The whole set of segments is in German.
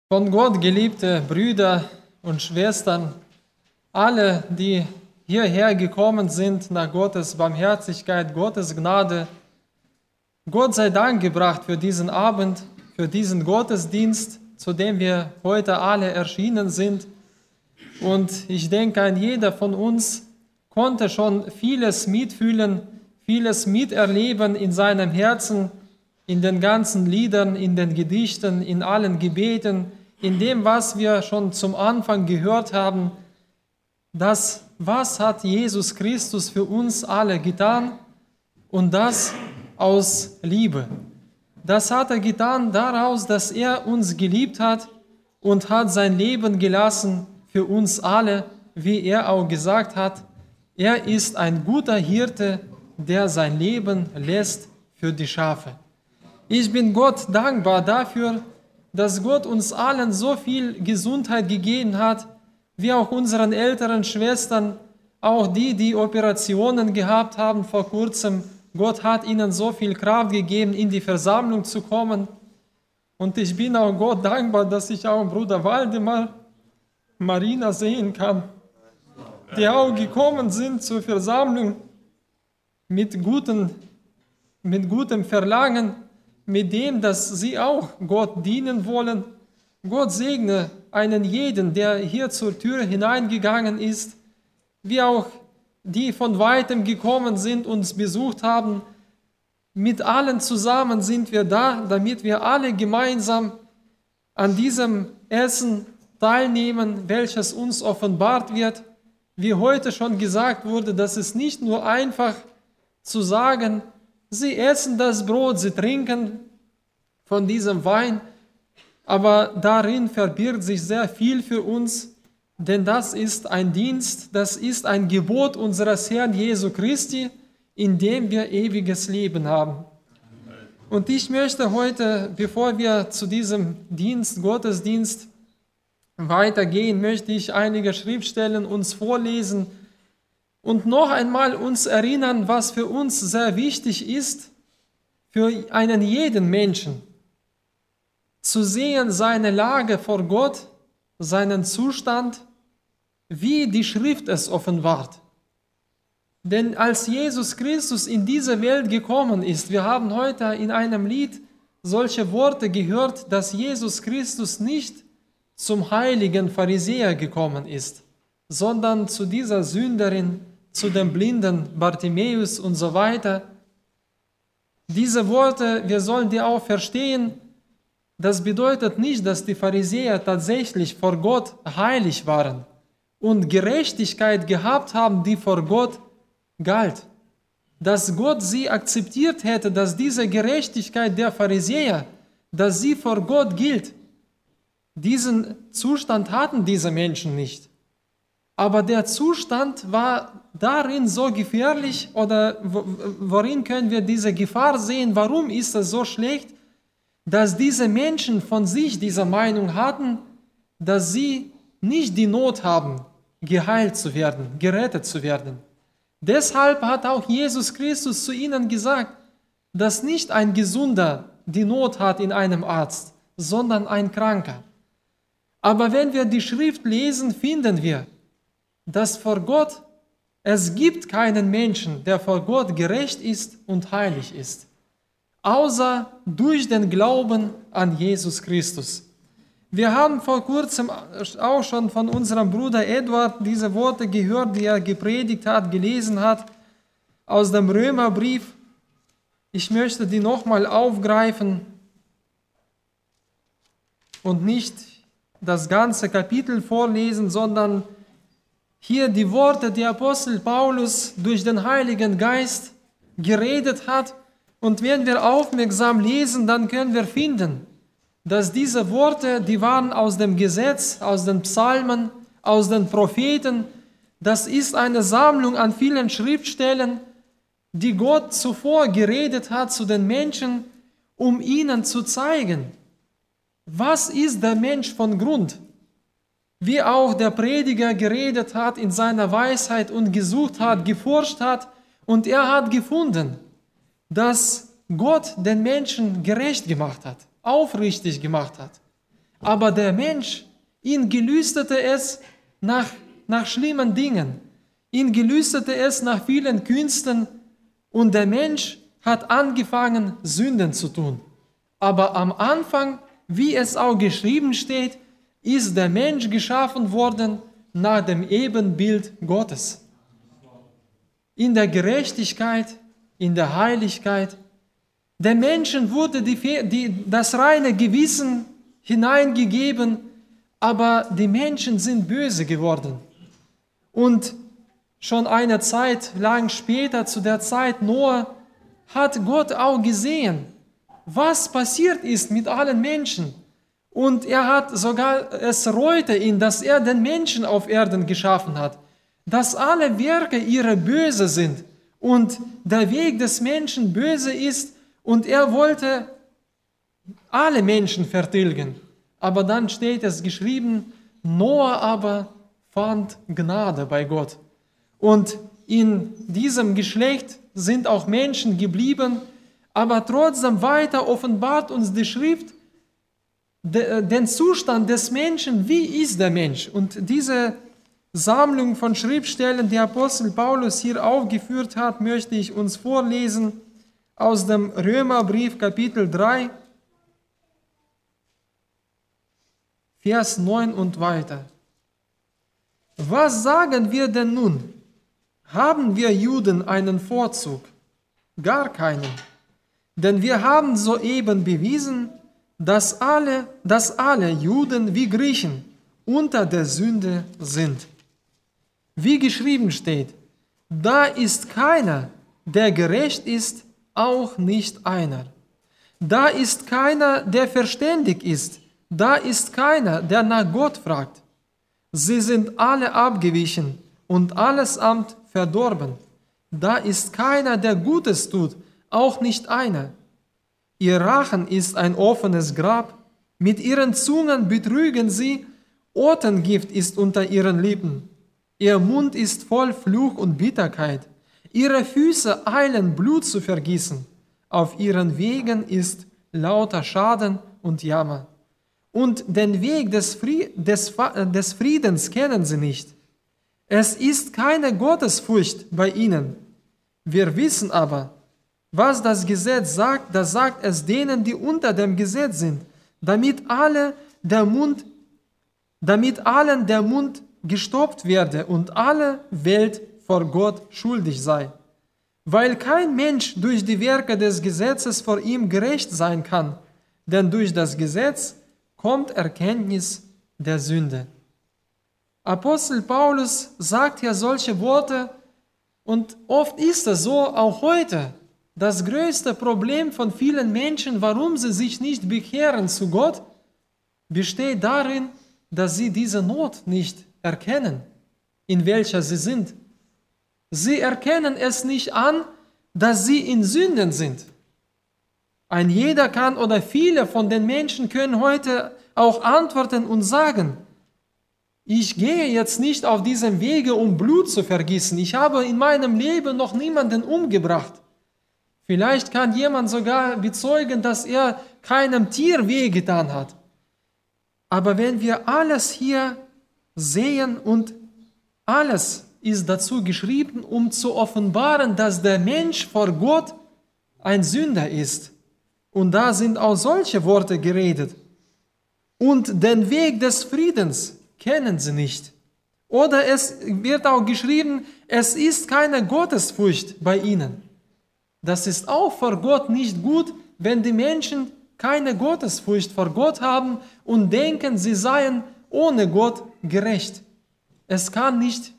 Von Gott geliebte Brüder und Schwestern, alle, die hierher gekommen sind nach Gottes Barmherzigkeit, Gottes Gnade, Gott sei Dank gebracht für diesen Abend, für diesen Gottesdienst, zu dem wir heute alle erschienen sind. Und ich denke, ein jeder von uns konnte schon vieles mitfühlen, vieles miterleben in seinem Herzen, in den ganzen Liedern, in den Gedichten, in allen Gebeten, in dem, was wir schon zum Anfang gehört haben, das, was hat Jesus Christus für uns alle getan, und das aus Liebe. Das hat er getan daraus, dass er uns geliebt hat und hat sein Leben gelassen für uns alle, wie er auch gesagt hat, er ist ein guter Hirte, der sein Leben lässt für die Schafe. Ich bin Gott dankbar dafür, dass Gott uns allen so viel Gesundheit gegeben hat, wie auch unseren älteren Schwestern, auch die, die Operationen gehabt haben vor kurzem. Gott hat ihnen so viel Kraft gegeben, in die Versammlung zu kommen. Und ich bin auch Gott dankbar, dass ich auch Bruder Waldemar, Marina sehen kann, die auch gekommen sind zur Versammlung mit gutem Verlangen, mit dem, dass sie auch Gott dienen wollen. Gott segne einen jeden, der hier zur Tür hineingegangen ist, wie auch die von weitem gekommen sind, uns besucht haben. Mit allen zusammen sind wir da, damit wir alle gemeinsam an diesem Essen teilnehmen, welches uns offenbart wird. Wie heute schon gesagt wurde, das ist nicht nur einfach zu sagen, sie essen das Brot, sie trinken von diesem Wein, aber darin verbirgt sich sehr viel für uns, denn das ist ein Dienst, das ist ein Gebot unseres Herrn Jesu Christi, in dem wir ewiges Leben haben. Und ich möchte heute, bevor wir zu diesem Gottesdienst weitergehen, möchte ich einige Schriftstellen uns vorlesen und noch einmal uns erinnern, was für uns sehr wichtig ist, für einen jeden Menschen, zu sehen seine Lage vor Gott, seinen Zustand, wie die Schrift es offenbart. Denn als Jesus Christus in diese Welt gekommen ist, wir haben heute in einem Lied solche Worte gehört, dass Jesus Christus nicht zum heiligen Pharisäer gekommen ist, sondern zu dieser Sünderin, zu dem blinden Bartimäus und so weiter. Diese Worte, wir sollen die auch verstehen, das bedeutet nicht, dass die Pharisäer tatsächlich vor Gott heilig waren und Gerechtigkeit gehabt haben, die vor Gott galt. Dass Gott sie akzeptiert hätte, dass diese Gerechtigkeit der Pharisäer, dass sie vor Gott gilt. Diesen Zustand hatten diese Menschen nicht. Aber der Zustand war darin so gefährlich, oder worin können wir diese Gefahr sehen? Warum ist es so schlecht? Dass diese Menschen von sich diese Meinung hatten, dass sie nicht die Not haben, geheilt zu werden, gerettet zu werden. Deshalb hat auch Jesus Christus zu ihnen gesagt, dass nicht ein Gesunder die Not hat in einem Arzt, sondern ein Kranker. Aber wenn wir die Schrift lesen, finden wir, dass vor Gott, es gibt keinen Menschen, der vor Gott gerecht ist und heilig ist, außer durch den Glauben an Jesus Christus. Wir haben vor kurzem auch schon von unserem Bruder Eduard diese Worte gehört, die er gepredigt hat, gelesen hat, aus dem Römerbrief. Ich möchte die nochmal aufgreifen und nicht das ganze Kapitel vorlesen, sondern hier die Worte, die Apostel Paulus durch den Heiligen Geist geredet hat. Und wenn wir aufmerksam lesen, dann können wir finden, dass diese Worte, die waren aus dem Gesetz, aus den Psalmen, aus den Propheten. Das ist eine Sammlung an vielen Schriftstellen, die Gott zuvor geredet hat zu den Menschen, um ihnen zu zeigen, was ist der Mensch von Grund. Wie auch der Prediger geredet hat in seiner Weisheit und gesucht hat, geforscht hat, und er hat gefunden, dass Gott den Menschen gerecht gemacht hat, aufrichtig gemacht hat. Aber der Mensch, ihn gelüstete es nach schlimmen Dingen. Ihn gelüstete es nach vielen Künsten und der Mensch hat angefangen, Sünden zu tun. Aber am Anfang, wie es auch geschrieben steht, ist der Mensch geschaffen worden nach dem Ebenbild Gottes. In der Gerechtigkeit, in der Heiligkeit. Den Menschen wurde das reine Gewissen hineingegeben, aber die Menschen sind böse geworden. Und schon eine Zeit lang später, zu der Zeit Noah, hat Gott auch gesehen, was passiert ist mit allen Menschen. Und er hat sogar, es reute ihn, dass er den Menschen auf Erden geschaffen hat, dass alle Werke ihrer böse sind und der Weg des Menschen böse ist und er wollte alle Menschen vertilgen. Aber dann steht es geschrieben, Noah aber fand Gnade bei Gott. Und in diesem Geschlecht sind auch Menschen geblieben, aber trotzdem weiter offenbart uns die Schrift den Zustand des Menschen, wie ist der Mensch? Und diese Sammlung von Schriftstellen, die Apostel Paulus hier aufgeführt hat, möchte ich uns vorlesen aus dem Römerbrief Kapitel 3, Vers 9 und weiter. Was sagen wir denn nun? Haben wir Juden einen Vorzug? Gar keinen. Denn wir haben soeben bewiesen, dass alle Juden wie Griechen unter der Sünde sind. Wie geschrieben steht, da ist keiner, der gerecht ist, auch nicht einer. Da ist keiner, der verständig ist, da ist keiner, der nach Gott fragt. Sie sind alle abgewichen und allesamt verdorben. Da ist keiner, der Gutes tut, auch nicht einer. Ihr Rachen ist ein offenes Grab, mit ihren Zungen betrügen sie, Otengift ist unter ihren Lippen. Ihr Mund ist voll Fluch und Bitterkeit. Ihre Füße eilen, Blut zu vergießen. Auf ihren Wegen ist lauter Schaden und Jammer. Und den Weg des Friedens kennen sie nicht. Es ist keine Gottesfurcht bei ihnen. Wir wissen aber, was das Gesetz sagt, das sagt es denen, die unter dem Gesetz sind, damit allen der Mund gestopft werde und alle Welt vor Gott schuldig sei. Weil kein Mensch durch die Werke des Gesetzes vor ihm gerecht sein kann, denn durch das Gesetz kommt Erkenntnis der Sünde. Apostel Paulus sagt ja solche Worte und oft ist es so, auch heute. Das größte Problem von vielen Menschen, warum sie sich nicht bekehren zu Gott, besteht darin, dass sie diese Not nicht erkennen, in welcher sie sind. Sie erkennen es nicht an, dass sie in Sünden sind. Ein jeder kann oder viele von den Menschen können heute auch antworten und sagen, ich gehe jetzt nicht auf diesem Wege, um Blut zu vergießen. Ich habe in meinem Leben noch niemanden umgebracht. Vielleicht kann jemand sogar bezeugen, dass er keinem Tier wehgetan hat. Aber wenn wir alles hier sehen und alles ist dazu geschrieben, um zu offenbaren, dass der Mensch vor Gott ein Sünder ist. Und da sind auch solche Worte geredet. Und den Weg des Friedens kennen sie nicht. Oder es wird auch geschrieben, es ist keine Gottesfurcht bei ihnen. Das ist auch vor Gott nicht gut, wenn die Menschen keine Gottesfurcht vor Gott haben und denken, sie seien ohne Gott gerecht. Es kann nicht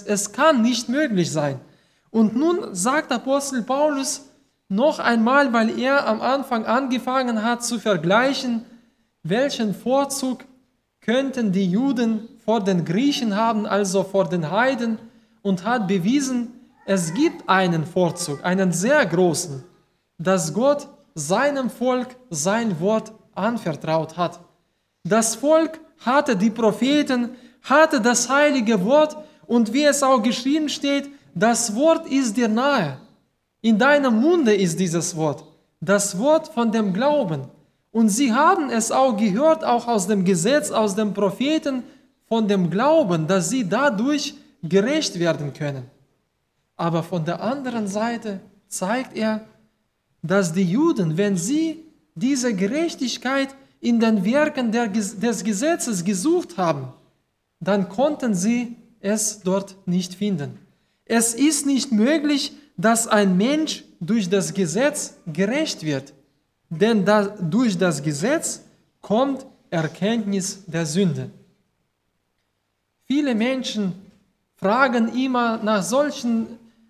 möglich sein. Und nun sagt Apostel Paulus noch einmal, weil er am Anfang angefangen hat zu vergleichen, welchen Vorzug könnten die Juden vor den Griechen haben, also vor den Heiden, und hat bewiesen, es gibt einen Vorzug, einen sehr großen, dass Gott seinem Volk sein Wort anvertraut hat. Das Volk hatte die Propheten, hatte das heilige Wort und wie es auch geschrieben steht, das Wort ist dir nahe. In deinem Munde ist dieses Wort, das Wort von dem Glauben. Und sie haben es auch gehört, auch aus dem Gesetz, aus dem Propheten, von dem Glauben, dass sie dadurch gerecht werden können. Aber von der anderen Seite zeigt er, dass die Juden, wenn sie diese Gerechtigkeit in den Werken des Gesetzes gesucht haben, dann konnten sie es dort nicht finden. Es ist nicht möglich, dass ein Mensch durch das Gesetz gerecht wird, denn durch das Gesetz kommt Erkenntnis der Sünde. Viele Menschen fragen immer nach solchen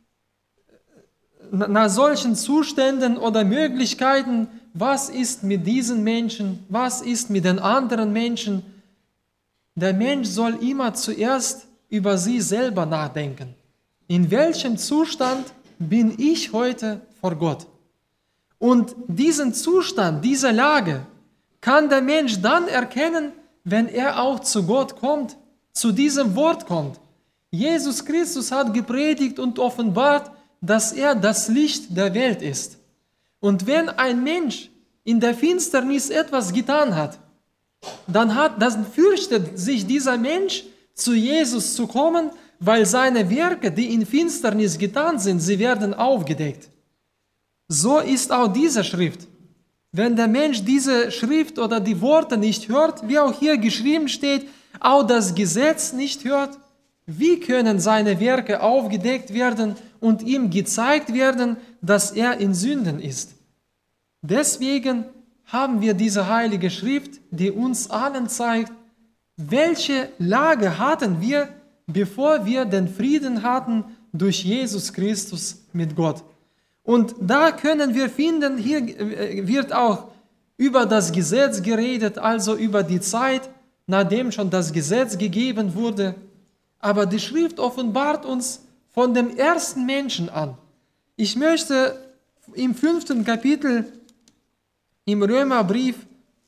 Zuständen oder Möglichkeiten, was ist mit diesen Menschen, was ist mit den anderen Menschen. Der Mensch soll immer zuerst über sich selber nachdenken. In welchem Zustand bin ich heute vor Gott? Und diesen Zustand, diese Lage, kann der Mensch dann erkennen, wenn er auch zu Gott kommt, zu diesem Wort kommt. Jesus Christus hat gepredigt und offenbart, dass er das Licht der Welt ist. Und wenn ein Mensch in der Finsternis etwas getan hat, dann fürchtet sich dieser Mensch, zu Jesus zu kommen, weil seine Werke, die in Finsternis getan sind, sie werden aufgedeckt. So ist auch diese Schrift. Wenn der Mensch diese Schrift oder die Worte nicht hört, wie auch hier geschrieben steht, auch das Gesetz nicht hört, wie können seine Werke aufgedeckt werden und ihm gezeigt werden, dass er in Sünden ist? Deswegen haben wir diese heilige Schrift, die uns allen zeigt, welche Lage hatten wir, bevor wir den Frieden hatten durch Jesus Christus mit Gott. Und da können wir finden, hier wird auch über das Gesetz geredet, also über die Zeit, nachdem schon das Gesetz gegeben wurde. Aber die Schrift offenbart uns von dem ersten Menschen an. Ich möchte im 5. Kapitel im Römerbrief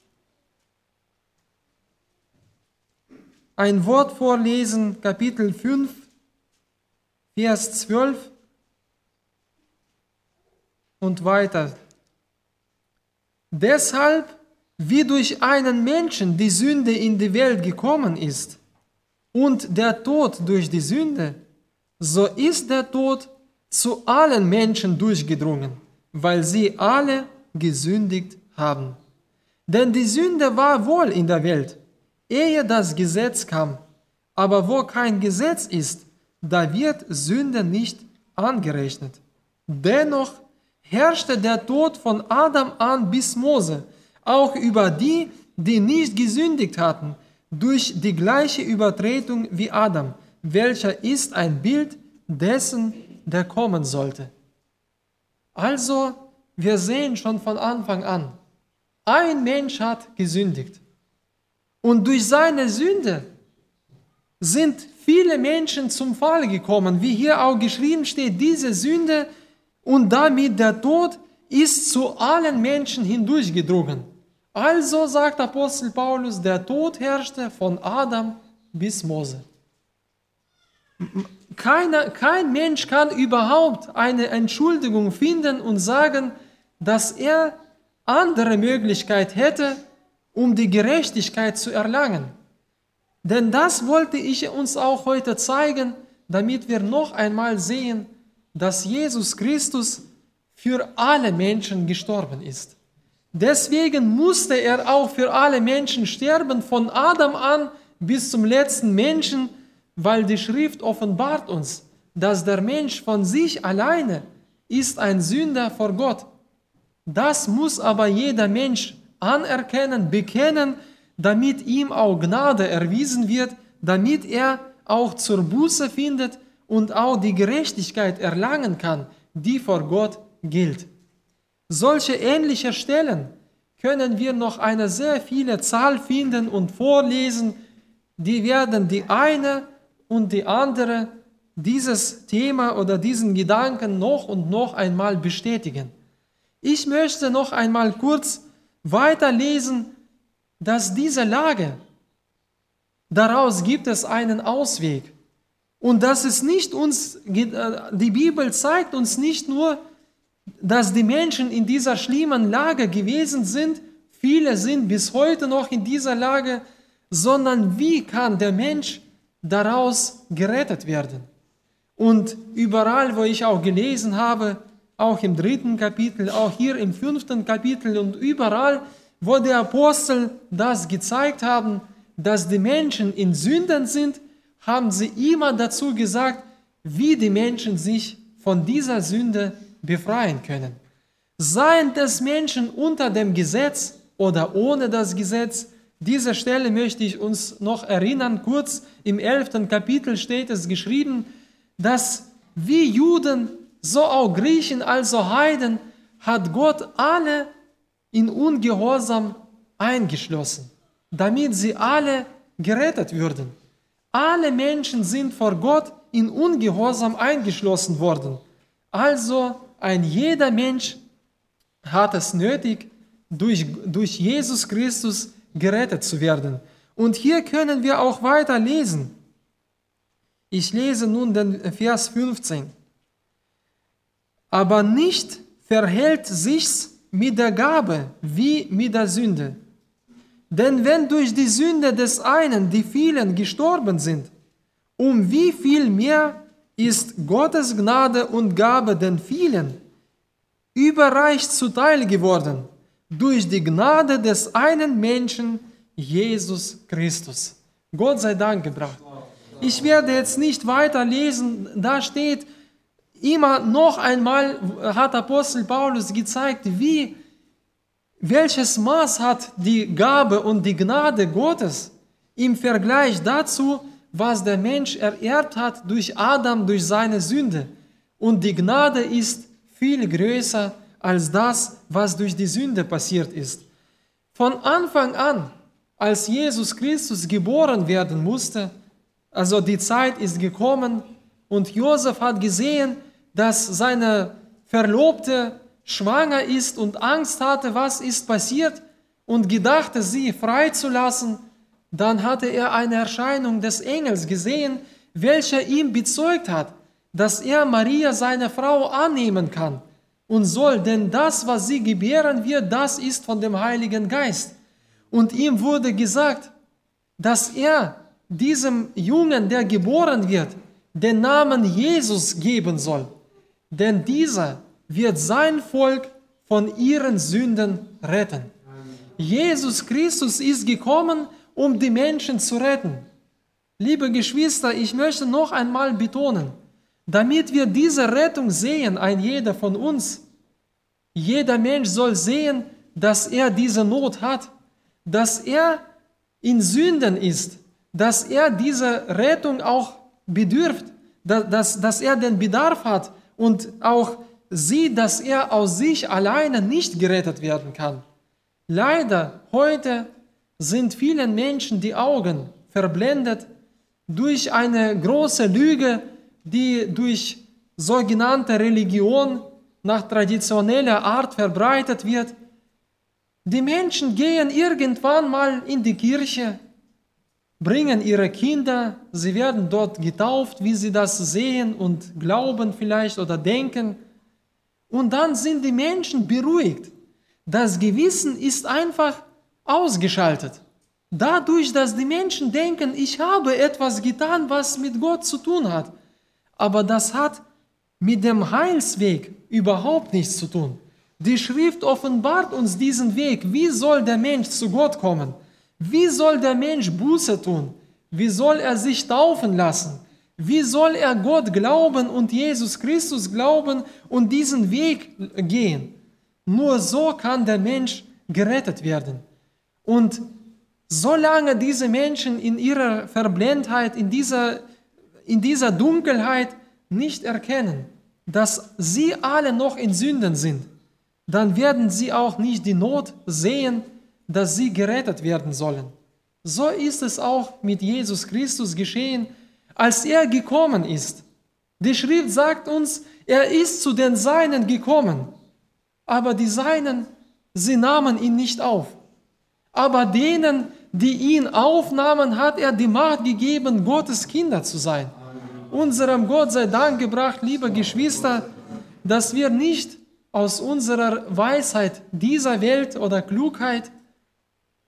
ein Wort vorlesen, Kapitel 5, Vers 12 und weiter. Deshalb, wie durch einen Menschen die Sünde in die Welt gekommen ist und der Tod durch die Sünde, so ist der Tod zu allen Menschen durchgedrungen, weil sie alle gesündigt haben. Denn die Sünde war wohl in der Welt, ehe das Gesetz kam. Aber wo kein Gesetz ist, da wird Sünde nicht angerechnet. Dennoch herrschte der Tod von Adam an bis Mose, auch über die, die nicht gesündigt hatten, durch die gleiche Übertretung wie Adam, welcher ist ein Bild dessen, der kommen sollte. Also, wir sehen schon von Anfang an, ein Mensch hat gesündigt. Und durch seine Sünde sind viele Menschen zum Fall gekommen, wie hier auch geschrieben steht, diese Sünde und damit der Tod ist zu allen Menschen hindurchgedrungen. Also sagt Apostel Paulus, der Tod herrschte von Adam bis Mose. Kein Mensch kann überhaupt eine Entschuldigung finden und sagen, dass er andere Möglichkeit hätte, um die Gerechtigkeit zu erlangen. Denn das wollte ich uns auch heute zeigen, damit wir noch einmal sehen, dass Jesus Christus für alle Menschen gestorben ist. Deswegen musste er auch für alle Menschen sterben, von Adam an bis zum letzten Menschen, weil die Schrift offenbart uns, dass der Mensch von sich alleine ist ein Sünder vor Gott. Das muss aber jeder Mensch anerkennen, bekennen, damit ihm auch Gnade erwiesen wird, damit er auch zur Buße findet und auch die Gerechtigkeit erlangen kann, die vor Gott gilt. Solche ähnliche Stellen können wir noch eine sehr viele Zahl finden und vorlesen, die werden die eine und die andere dieses Thema oder diesen Gedanken noch und noch einmal bestätigen. Ich möchte noch einmal kurz weiterlesen, dass diese Lage, daraus gibt es einen Ausweg. Und dass es nicht uns, die Bibel zeigt uns nicht nur, dass die Menschen in dieser schlimmen Lage gewesen sind viele sind bis heute noch in dieser Lage, sondern wie kann der Mensch daraus gerettet werden? Und überall, wo ich auch gelesen habe, auch im 3. Kapitel, auch hier im 5. Kapitel und überall, wo die Apostel das gezeigt haben, dass die Menschen in Sünden sind, haben sie immer dazu gesagt, wie die Menschen sich von dieser Sünde befreien können. Seien das Menschen unter dem Gesetz oder ohne das Gesetz. Diese Stelle möchte ich uns noch erinnern. Kurz im 11. Kapitel steht es geschrieben, dass wie Juden, so auch Griechen, also Heiden, hat Gott alle in Ungehorsam eingeschlossen, damit sie alle gerettet würden. Alle Menschen sind vor Gott in Ungehorsam eingeschlossen worden. Also ein jeder Mensch hat es nötig, durch Jesus Christus gerettet zu werden. Und hier können wir auch weiter lesen. Ich lese nun den Vers 15. Aber nicht verhält sich's mit der Gabe wie mit der Sünde. Denn wenn durch die Sünde des einen die vielen gestorben sind, um wie viel mehr ist Gottes Gnade und Gabe den vielen überreich zuteil geworden, durch die Gnade des einen Menschen, Jesus Christus. Gott sei Dank gebracht. Ich werde jetzt nicht weiter lesen, da steht, immer noch einmal hat Apostel Paulus gezeigt, welches Maß hat die Gabe und die Gnade Gottes im Vergleich dazu, was der Mensch ererbt hat durch Adam, durch seine Sünde. Und die Gnade ist viel größer als das, was durch die Sünde passiert ist. Von Anfang an, als Jesus Christus geboren werden musste, also die Zeit ist gekommen und Josef hat gesehen, dass seine Verlobte schwanger ist und Angst hatte, was ist passiert, und gedachte, sie freizulassen. Dann hatte er eine Erscheinung des Engels gesehen, welcher ihm bezeugt hat, dass er Maria, seine Frau, annehmen kann und soll, denn das, was sie gebären wird, das ist von dem Heiligen Geist. Und ihm wurde gesagt, dass er diesem Jungen, der geboren wird, den Namen Jesus geben soll, denn dieser wird sein Volk von ihren Sünden retten. Jesus Christus ist gekommen, um die Menschen zu retten. Liebe Geschwister, ich möchte noch einmal betonen, damit wir diese Rettung sehen, ein jeder von uns, jeder Mensch soll sehen, dass er diese Not hat, dass er in Sünden ist, dass er diese Rettung auch bedürft, dass er den Bedarf hat und auch sieht, dass er aus sich alleine nicht gerettet werden kann. Leider heute sind vielen Menschen die Augen verblendet durch eine große Lüge, die durch sogenannte Religion nach traditioneller Art verbreitet wird. Die Menschen gehen irgendwann mal in die Kirche, bringen ihre Kinder, sie werden dort getauft, wie sie das sehen und glauben vielleicht oder denken. Und dann sind die Menschen beruhigt. Das Gewissen ist einfach ausgeschaltet. Dadurch, dass die Menschen denken, ich habe etwas getan, was mit Gott zu tun hat. Aber das hat mit dem Heilsweg überhaupt nichts zu tun. Die Schrift offenbart uns diesen Weg. Wie soll der Mensch zu Gott kommen? Wie soll der Mensch Buße tun? Wie soll er sich taufen lassen? Wie soll er Gott glauben und Jesus Christus glauben und diesen Weg gehen? Nur so kann der Mensch gerettet werden. Und solange diese Menschen in ihrer Verblendheit, in dieser Dunkelheit nicht erkennen, dass sie alle noch in Sünden sind, dann werden sie auch nicht die Not sehen, dass sie gerettet werden sollen. So ist es auch mit Jesus Christus geschehen, als er gekommen ist. Die Schrift sagt uns, er ist zu den Seinen gekommen, aber die Seinen, sie nahmen ihn nicht auf. Aber denen, die ihn aufnahmen, hat er die Macht gegeben, Gottes Kinder zu sein. Unserem Gott sei Dank gebracht, liebe Geschwister, dass wir nicht aus unserer Weisheit dieser Welt oder Klugheit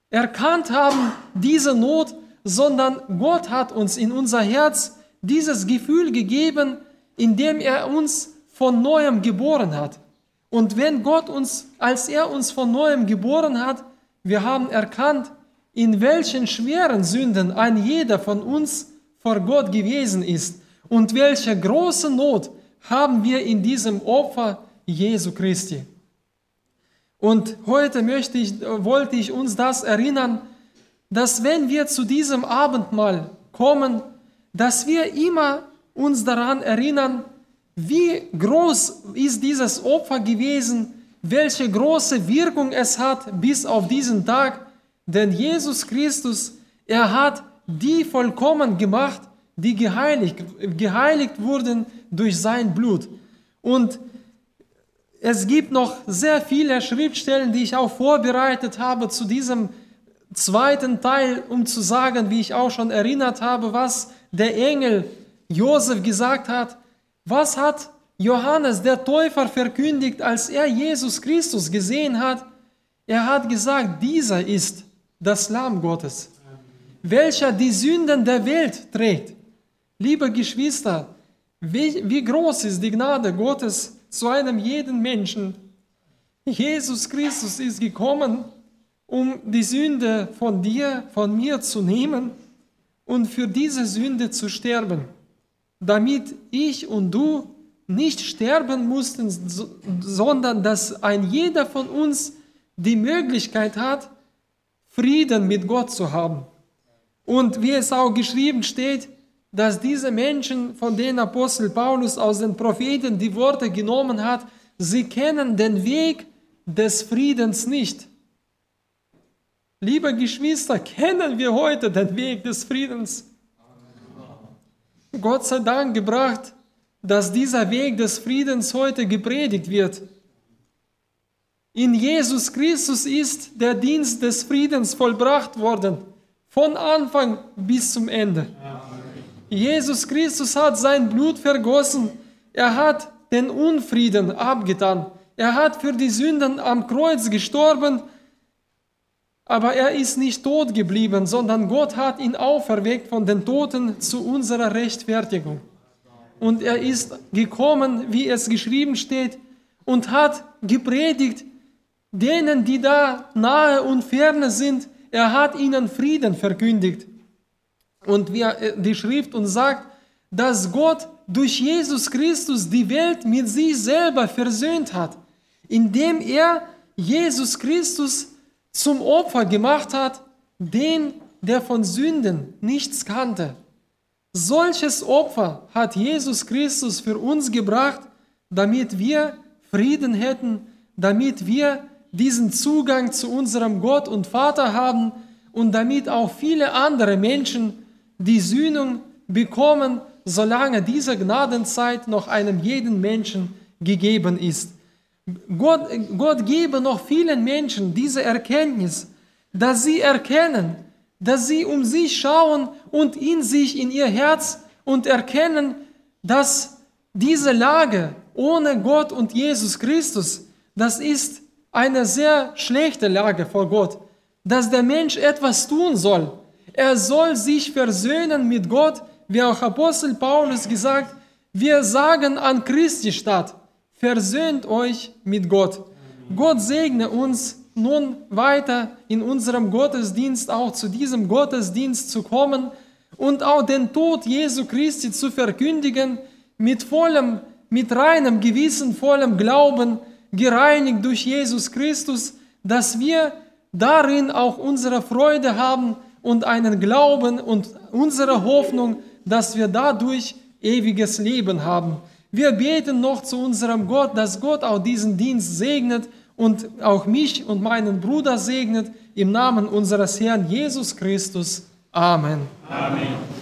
erkannt haben, diese Not, sondern Gott hat uns in unser Herz dieses Gefühl gegeben, indem er uns von Neuem geboren hat. Und wenn Gott als er uns von Neuem geboren hat, wir haben erkannt, in welchen schweren Sünden ein jeder von uns vor Gott gewesen ist und welche große Not haben wir in diesem Opfer Jesu Christi. Und heute wollte ich uns das erinnern, dass wenn wir zu diesem Abendmahl kommen, dass wir immer uns daran erinnern, wie groß ist dieses Opfer gewesen, welche große Wirkung es hat bis auf diesen Tag, denn Jesus Christus, er hat die vollkommen gemacht, die geheiligt wurden durch sein Blut. Und es gibt noch sehr viele Schriftstellen, die ich auch vorbereitet habe zu diesem zweiten Teil, um zu sagen, wie ich auch schon erinnert habe, was der Engel Josef gesagt hat. Was hat Johannes der Täufer verkündigt, als er Jesus Christus gesehen hat? Er hat gesagt, dieser ist das Lamm Gottes, welcher die Sünden der Welt trägt. Liebe Geschwister, wie groß ist die Gnade Gottes zu einem jeden Menschen. Jesus Christus ist gekommen, um die Sünde von dir, von mir zu nehmen und für diese Sünde zu sterben, damit ich und du nicht sterben mussten, sondern dass ein jeder von uns die Möglichkeit hat, Frieden mit Gott zu haben. Und wie es auch geschrieben steht, dass diese Menschen, von denen Apostel Paulus aus den Propheten die Worte genommen hat, sie kennen den Weg des Friedens nicht. Liebe Geschwister, kennen wir heute den Weg des Friedens? Gott sei Dank gebracht, dass dieser Weg des Friedens heute gepredigt wird. In Jesus Christus ist der Dienst des Friedens vollbracht worden, von Anfang bis zum Ende. Jesus Christus hat sein Blut vergossen, er hat den Unfrieden abgetan, er hat für die Sünden am Kreuz gestorben, aber er ist nicht tot geblieben, sondern Gott hat ihn auferweckt von den Toten zu unserer Rechtfertigung. Und er ist gekommen, wie es geschrieben steht, und hat gepredigt, denen, die da nahe und ferne sind, er hat ihnen Frieden verkündigt. Und wie die Schrift uns sagt, dass Gott durch Jesus Christus die Welt mit sich selber versöhnt hat, indem er Jesus Christus zum Opfer gemacht hat, den, der von Sünden nichts kannte. Solches Opfer hat Jesus Christus für uns gebracht, damit wir Frieden hätten, damit wir diesen Zugang zu unserem Gott und Vater haben und damit auch viele andere Menschen die Sühnung bekommen, solange diese Gnadenzeit noch einem jeden Menschen gegeben ist. Gott gebe noch vielen Menschen diese Erkenntnis, dass sie erkennen, dass sie um sich schauen und in sich, in ihr Herz und erkennen, dass diese Lage ohne Gott und Jesus Christus, das ist eine sehr schlechte Lage vor Gott, dass der Mensch etwas tun soll. Er soll sich versöhnen mit Gott, wie auch Apostel Paulus gesagt, wir sagen an Christi statt, versöhnt euch mit Gott. Gott segne uns nun weiter in unserem Gottesdienst auch zu diesem Gottesdienst zu kommen und auch den Tod Jesu Christi zu verkündigen mit reinem Gewissen, vollem Glauben, gereinigt durch Jesus Christus, dass wir darin auch unsere Freude haben und einen Glauben und unsere Hoffnung, dass wir dadurch ewiges Leben haben. Wir beten noch zu unserem Gott, dass Gott auch diesen Dienst segnet und auch mich und meinen Bruder segnet, im Namen unseres Herrn Jesus Christus. Amen. Amen.